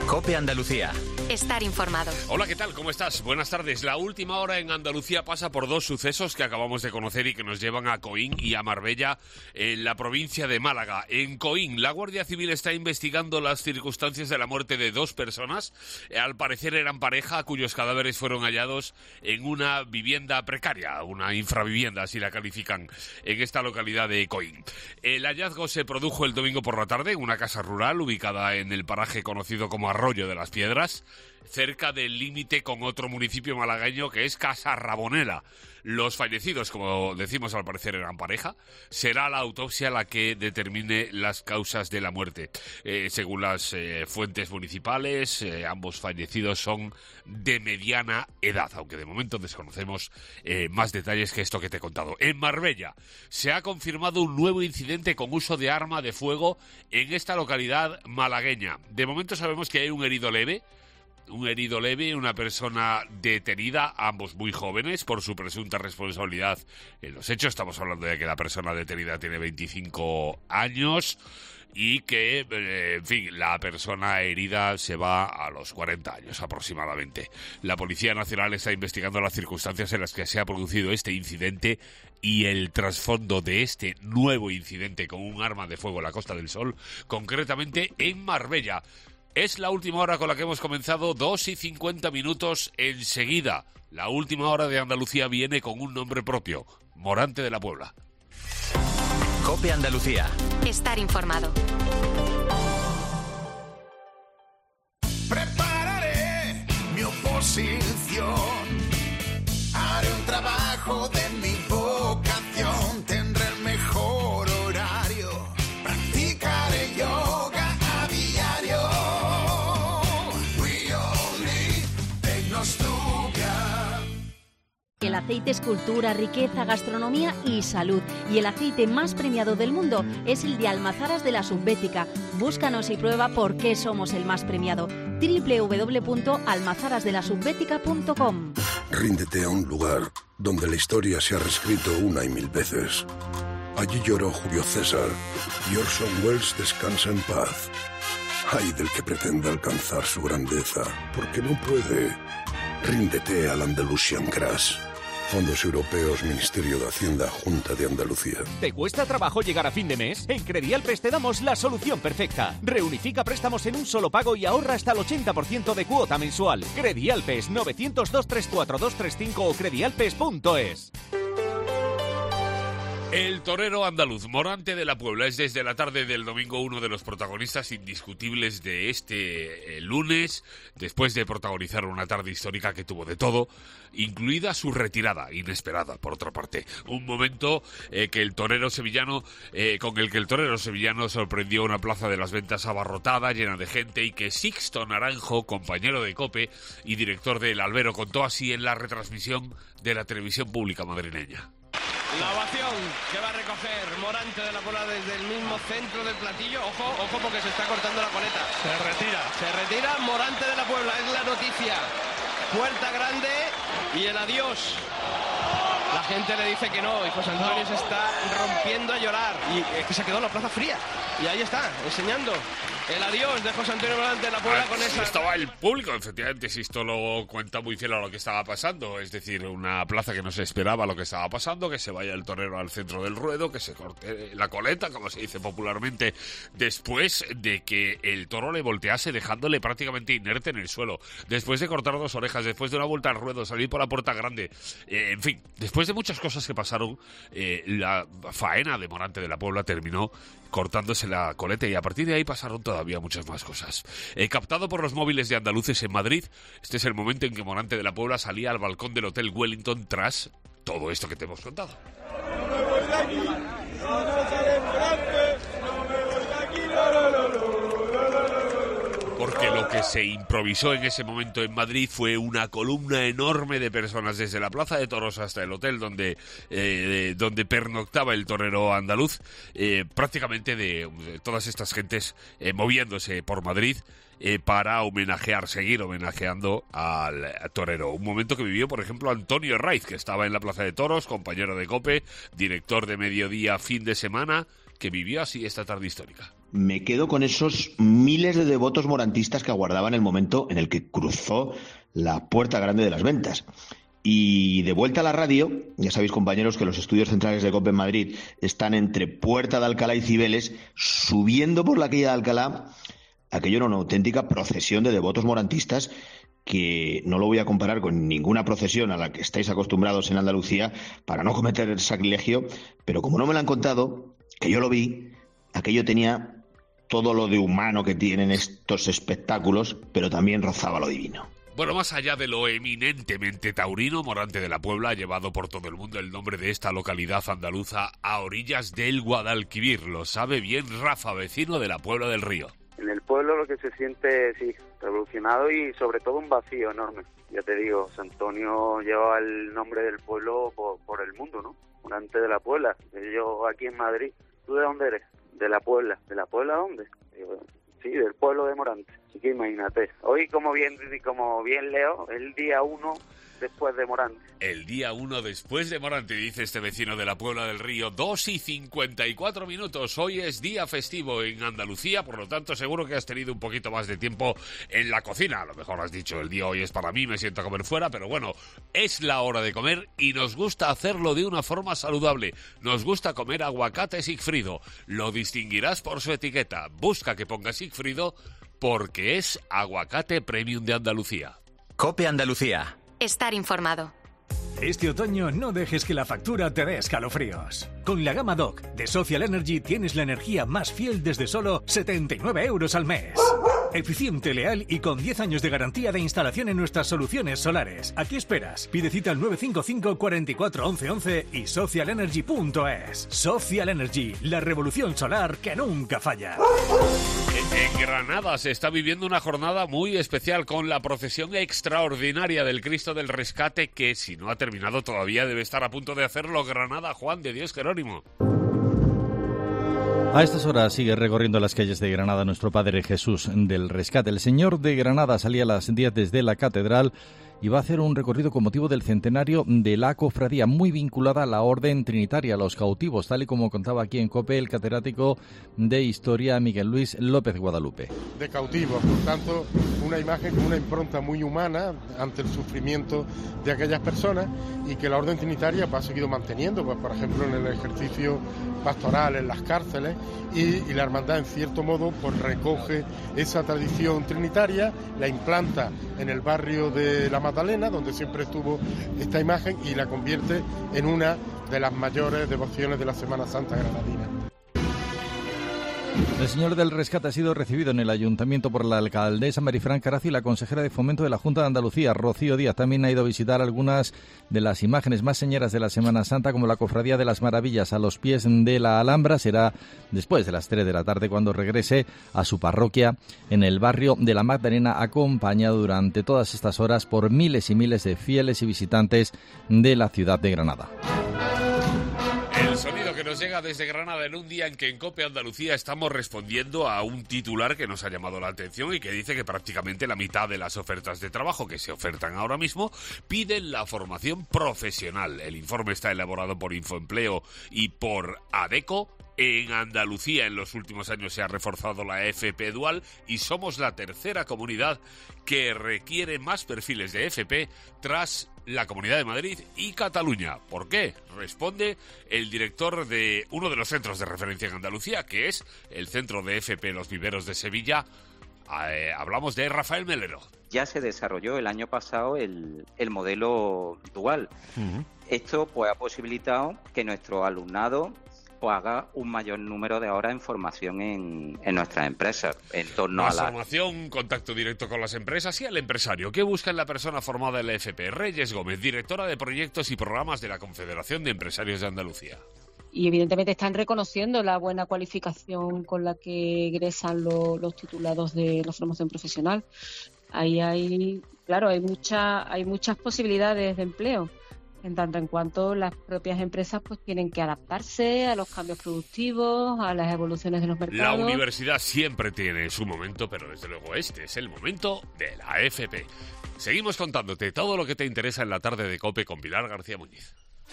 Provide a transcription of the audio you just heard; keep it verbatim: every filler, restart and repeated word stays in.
COPE Andalucía. Estar informado. Hola, ¿qué tal? ¿Cómo estás? Buenas tardes. La última hora en Andalucía pasa por dos sucesos que acabamos de conocer y que nos llevan a Coín y a Marbella, en la provincia de Málaga. En Coín, la Guardia Civil está investigando las circunstancias de la muerte de dos personas. Al parecer eran pareja, cuyos cadáveres fueron hallados en una vivienda precaria, una infravivienda, así la califican, en esta localidad de Coín. El hallazgo se produjo el domingo por la tarde en una casa rural ubicada en el paraje conocido como Arroyo de las Piedras, cerca del límite con otro municipio malagueño que es Casarrabonela. Los fallecidos, como decimos, al parecer eran pareja. Será la autopsia la que determine las causas de la muerte. Eh, según las eh, fuentes municipales, eh, ambos fallecidos son de mediana edad, aunque de momento desconocemos eh, más detalles que esto que te he contado. En Marbella se ha confirmado un nuevo incidente con uso de arma de fuego en esta localidad malagueña. De momento sabemos que hay un herido leve. Un herido leve, una persona detenida, ambos muy jóvenes, por su presunta responsabilidad en los hechos. Estamos hablando de que la persona detenida tiene veinticinco años y que, eh, en fin, la persona herida se va a los cuarenta años aproximadamente. La Policía Nacional está investigando las circunstancias en las que se ha producido este incidente y el trasfondo de este nuevo incidente con un arma de fuego en la Costa del Sol, concretamente en Marbella. Es la última hora con la que hemos comenzado, dos y cincuenta minutos enseguida. La última hora de Andalucía viene con un nombre propio, Morante de la Puebla. COPE Andalucía. Estar informado. Prepararé mi oposición, haré un trabajo de mi vocación, tendré el mejor horario, practicaré yoga. El aceite es cultura, riqueza, gastronomía y salud. Y el aceite más premiado del mundo es el de Almazaras de la Subbética. Búscanos y prueba por qué somos el más premiado. doble u doble u doble u punto almazaras de la subbética punto com. Ríndete a un lugar donde la historia se ha reescrito una y mil veces. Allí lloró Julio César y Orson Welles descansa en paz. Ay del que pretenda alcanzar su grandeza, porque no puede. Ríndete al Andalusian Crash. Fondos Europeos, Ministerio de Hacienda, Junta de Andalucía. ¿Te cuesta trabajo llegar a fin de mes? En Credialpes te damos la solución perfecta. Reunifica préstamos en un solo pago y ahorra hasta el ochenta por ciento de cuota mensual. Credialpes, nueve cero dos, dos tres cuatro, dos tres cinco o credialpes punto es. El torero andaluz Morante de la Puebla es desde la tarde del domingo uno de los protagonistas indiscutibles de este eh, lunes, después de protagonizar una tarde histórica que tuvo de todo, incluida su retirada, inesperada por otra parte. Un momento eh, que el torero sevillano, eh, con el que el torero sevillano sorprendió una plaza de las ventas abarrotada, llena de gente, y que Sixto Naranjo, compañero de COPE y director del Albero, contó así en la retransmisión de la televisión pública madrileña. La ovación que va a recoger Morante de la Puebla desde el mismo centro del platillo. Ojo, ojo porque se está cortando la coleta. Se retira. Se retira Morante de la Puebla, es la noticia. Puerta grande y el adiós. La gente le dice que no y José Antonio se está rompiendo a llorar. Y es que se ha quedado la plaza fría. Y ahí está, enseñando el adiós de José Antonio Morante de la Puebla. Ah, con esa... Estaba el público, efectivamente, si esto lo cuenta muy fiel a lo que estaba pasando. Es decir, una plaza que no se esperaba lo que estaba pasando, que se vaya el torero al centro del ruedo, que se corte la coleta, como se dice popularmente, después de que el toro le voltease dejándole prácticamente inerte en el suelo, después de cortar dos orejas, después de una vuelta al ruedo, salir por la puerta grande, eh, en fin, después de muchas cosas que pasaron, eh, la faena de Morante de la Puebla terminó cortándose la coleta y a partir de ahí pasaron todavía muchas más cosas. Eh, captado por los móviles de andaluces en Madrid, este es el momento en que Morante de la Puebla salía al balcón del Hotel Wellington tras todo esto que te hemos contado. No me voy de aquí, no, no sale Morante, no me voy de aquí, no, no, no, no. Porque lo que se improvisó en ese momento en Madrid fue una columna enorme de personas desde la Plaza de Toros hasta el hotel donde eh, donde pernoctaba el torero andaluz, eh, prácticamente de, de todas estas gentes eh, moviéndose por Madrid eh, para homenajear, seguir homenajeando al, al torero. Un momento que vivió, por ejemplo, Antonio Raiz, que estaba en la Plaza de Toros, compañero de COPE, director de Mediodía Fin de Semana, que vivió así esta tarde histórica. me quedo con esos miles de devotos morantistas que aguardaban el momento en el que cruzó la puerta grande de las ventas. Y de vuelta a la radio, ya sabéis, compañeros, que los estudios centrales de COPE en Madrid están entre Puerta de Alcalá y Cibeles. Subiendo por la calle de Alcalá, aquello era una auténtica procesión de devotos morantistas que no lo voy a comparar con ninguna procesión a la que estáis acostumbrados en Andalucía para no cometer el sacrilegio, pero como no me lo han contado, que yo lo vi, aquello tenía todo lo de humano que tienen estos espectáculos, pero también rozaba lo divino. Bueno, más allá de lo eminentemente taurino, Morante de la Puebla ha llevado por todo el mundo el nombre de esta localidad andaluza a orillas del Guadalquivir. Lo sabe bien Rafa, vecino de la Puebla del Río. En el pueblo lo que se siente, sí, revolucionado y sobre todo un vacío enorme. Ya te digo, San Antonio lleva el nombre del pueblo por, por el mundo, ¿no? Morante de la Puebla. Yo aquí en Madrid. ¿Tú de dónde eres? De la Puebla. ¿De la Puebla dónde? Digo, sí, del pueblo de Morante. Así que imagínate. Hoy, como bien, como bien leo, el día uno después de Morante. El día uno después de Morante, dice este vecino de la Puebla del Río. Dos y cincuenta y cuatro minutos. Hoy es día festivo en Andalucía, por lo tanto seguro que has tenido un poquito más de tiempo en la cocina. A lo mejor has dicho, el día hoy es para mí, me siento a comer fuera, pero bueno, es la hora de comer y nos gusta hacerlo de una forma saludable. Nos gusta comer aguacate Sigfrido. Lo distinguirás por su etiqueta. Busca que ponga Sigfrido porque es aguacate premium de Andalucía. COPE Andalucía. Estar informado. Este otoño no dejes que la factura te dé escalofríos. Con la gama Dock de Social Energy tienes la energía más fiel desde solo setenta y nueve euros al mes. Eficiente, leal y con diez años de garantía de instalación en nuestras soluciones solares. ¿A qué esperas? Pide cita al nueve cinco cinco, cuatro cuatro, once once y social energy punto es. Social Energy, la revolución solar que nunca falla. En Granada se está viviendo una jornada muy especial con la procesión extraordinaria del Cristo del Rescate que, si no ha terminado todavía, debe estar a punto de hacerlo. Granada, Juan de Dios Jerónimo. A estas horas sigue recorriendo las calles de Granada nuestro Padre Jesús del Rescate. El Señor de Granada salía a las diez desde la catedral y va a hacer un recorrido con motivo del centenario de la cofradía, muy vinculada a la Orden Trinitaria, a los cautivos, tal y como contaba aquí en COPE el catedrático de Historia Miguel Luis López Guadalupe. De cautivos, por tanto, una imagen con una impronta muy humana ante el sufrimiento de aquellas personas y que la Orden Trinitaria pues, ha seguido manteniendo, pues, por ejemplo, en el ejercicio pastoral, en las cárceles, y, y la hermandad, en cierto modo, pues recoge esa tradición trinitaria, la implanta en el barrio de la Magdalena, donde siempre estuvo esta imagen, y la convierte en una de las mayores devociones de la Semana Santa granadina. El Señor del Rescate ha sido recibido en el Ayuntamiento por la alcaldesa Marifran Carazo y la consejera de Fomento de la Junta de Andalucía, Rocío Díaz. También ha ido a visitar algunas de las imágenes más señeras de la Semana Santa, como la Cofradía de las Maravillas a los pies de la Alhambra. Será después de las tres de la tarde cuando regrese a su parroquia en el barrio de la Magdalena, acompañado durante todas estas horas por miles y miles de fieles y visitantes de la ciudad de Granada. El sonido que nos llega desde Granada en un día en que en COPE Andalucía estamos respondiendo a un titular que nos ha llamado la atención y que dice que prácticamente la mitad de las ofertas de trabajo que se ofertan ahora mismo piden la formación profesional. El informe está elaborado por Infoempleo y por ADECO. En Andalucía en los últimos años se ha reforzado la F P dual y somos la tercera comunidad que requiere más perfiles de F P tras la Comunidad de Madrid y Cataluña. ¿Por qué? Responde el director de uno de los centros de referencia en Andalucía, que es el Centro de F P Los Viveros de Sevilla. Eh, hablamos de Rafael Melero. Ya se desarrolló el año pasado el, el modelo dual. Uh-huh. Esto pues ha posibilitado que nuestro alumnado pues haga un mayor número de horas en formación en, en nuestras empresas, en torno Más a la formación, contacto directo con las empresas y al empresario. ¿Qué busca en la persona formada en la F P? Reyes Gómez, directora de proyectos y programas de la Confederación de Empresarios de Andalucía. Y evidentemente están reconociendo la buena cualificación con la que egresan lo, los titulados de la formación profesional. Ahí hay, claro, hay mucha, hay muchas posibilidades de empleo, en tanto en cuanto las propias empresas pues tienen que adaptarse a los cambios productivos, a las evoluciones de los mercados. La universidad siempre tiene su momento, pero desde luego este es el momento de la F P. Seguimos contándote todo lo que te interesa en la tarde de COPE con Pilar García Muñiz.